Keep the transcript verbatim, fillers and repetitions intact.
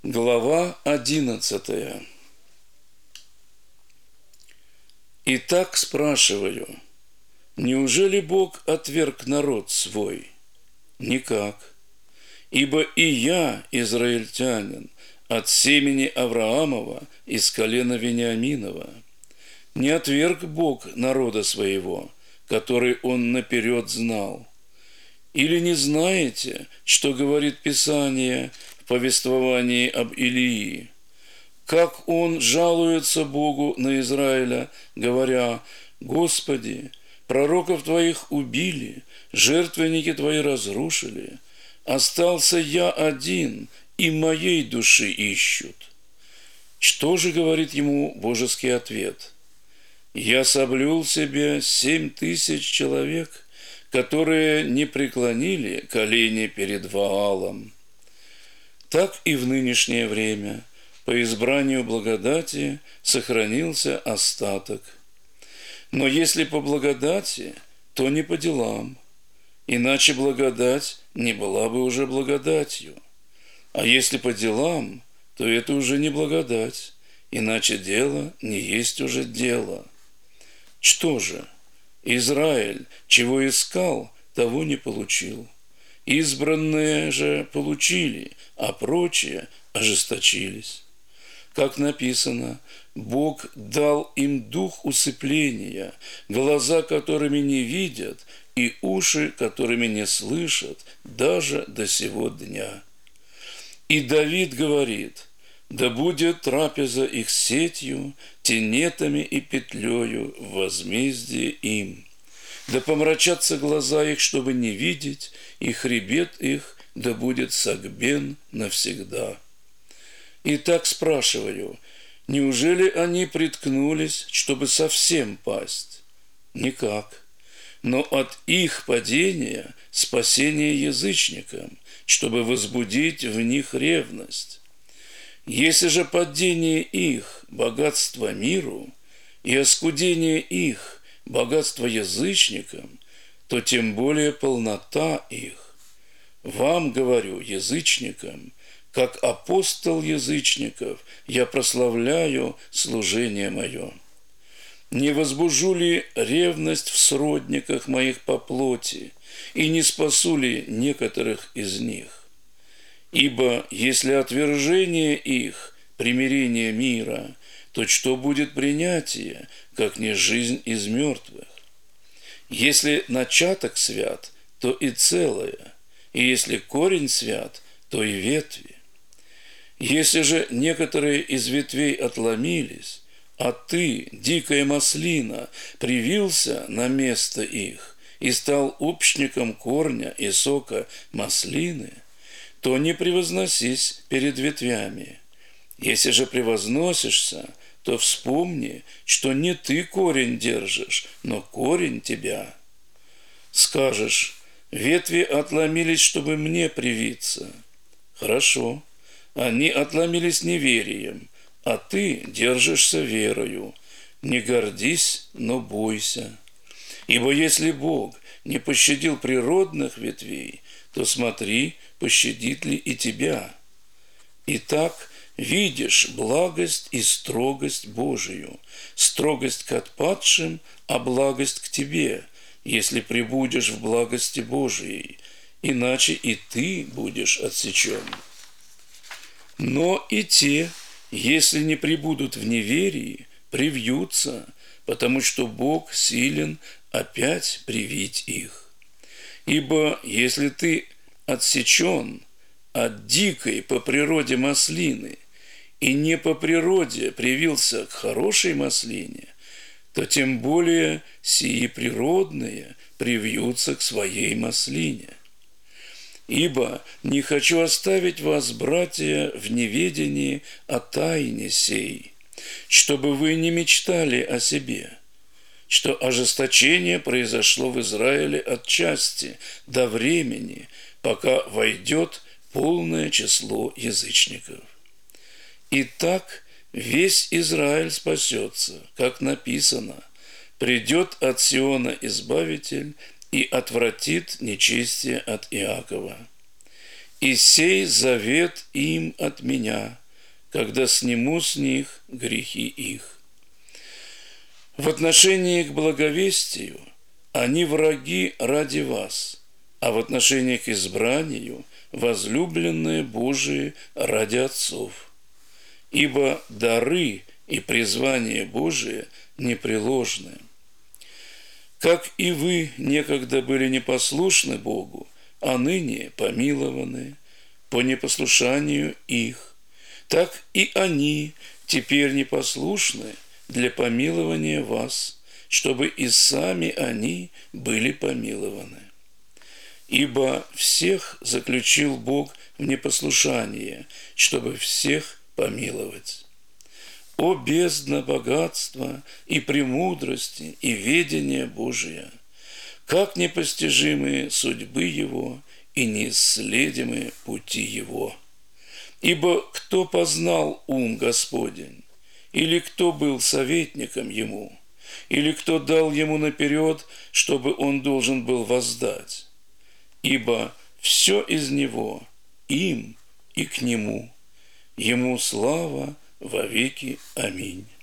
Глава одиннадцатая. Итак, спрашиваю, неужели Бог отверг народ свой? Никак. Ибо и я, израильтянин, от семени Авраамова из колена Вениаминова. Не отверг Бог народа своего, который Он наперед знал. Или не знаете, что говорит Писание в повествовании об Илии? Как он жалуется Богу на Израиля, говоря: «Господи, пророков Твоих убили, жертвенники Твои разрушили, остался я один, и моей души ищут». Что же говорит ему божеский ответ? «Я соблюл себе семь тысяч человек, которые не преклонили колени перед Ваалом». Так и в нынешнее время по избранию благодати сохранился остаток. Но если по благодати, то не по делам, иначе благодать не была бы уже благодатью. А если по делам, то это уже не благодать, иначе дело не есть уже дело. Что же? Израиль, чего искал, того не получил. Избранные же получили, а прочие ожесточились. Как написано, Бог дал им дух усыпления, глаза, которыми не видят, и уши, которыми не слышат, даже до сего дня. И Давид говорит: «Да будет трапеза их сетью, тенетами и петлею в возмездие им. Да помрачатся глаза их, чтобы не видеть, и хребет их да будет согбен навсегда». Итак, спрашиваю, неужели они приткнулись, чтобы совсем пасть? Никак. Но от их падения спасение язычникам, чтобы возбудить в них ревность. Если же падение их – богатство миру, и оскудение их – богатство язычникам, то тем более полнота их. Вам, говорю, язычникам, как апостол язычников, я прославляю служение мое. Не возбужу ли ревность в сродниках моих по плоти, и не спасу ли некоторых из них? Ибо если отвержение их – примирение мира, то что будет принятие, как не жизнь из мертвых? Если начаток свят, то и целое, и если корень свят, то и ветви. Если же некоторые из ветвей отломились, а ты, дикая маслина, привился на место их и стал общником корня и сока маслины, то не превозносись перед ветвями. Если же превозносишься, то вспомни, что не ты корень держишь, но корень тебя. Скажешь: ветви отломились, чтобы мне привиться. Хорошо, они отломились неверием, а ты держишься верою. Не гордись, но бойся. Ибо если Бог не пощадил природных ветвей, то смотри, пощадит ли и тебя. Итак, видишь благость и строгость Божию, строгость к отпадшим, а благость к тебе, если пребудешь в благости Божией, иначе и ты будешь отсечен. Но и те, если не пребудут в неверии, привьются, потому что Бог силен опять привить их. Ибо если ты отсечен от дикой по природе маслины и не по природе привился к хорошей маслине, то тем более сии природные привьются к своей маслине. Ибо не хочу оставить вас, братья, в неведении о тайне сей, чтобы вы не мечтали о себе, что ожесточение произошло в Израиле отчасти до времени, пока войдет полное число язычников. Итак, весь Израиль спасется, как написано: «Придет от Сиона Избавитель и отвратит нечестие от Иакова». и сей завет им от меня, когда сниму с них грехи их». В отношении к благовестию они враги ради вас, а в отношении к избранию возлюбленные Божии ради отцов. Ибо дары и призвание Божие непреложны. Как и вы некогда были непослушны Богу, а ныне помилованы по непослушанию их, так и они теперь непослушны для помилования вас, чтобы и сами они были помилованы. Ибо всех заключил Бог в непослушание, чтобы всех помиловать. О бездна богатства и премудрости и ведения Божия! Как непостижимые судьбы Его и неисследимые пути Его! Ибо кто познал ум Господень? Или кто был советником Ему? Или кто дал Ему наперед, чтобы Он должен был воздать? Ибо все из Него, им и к Нему. Ему слава во веки. Аминь.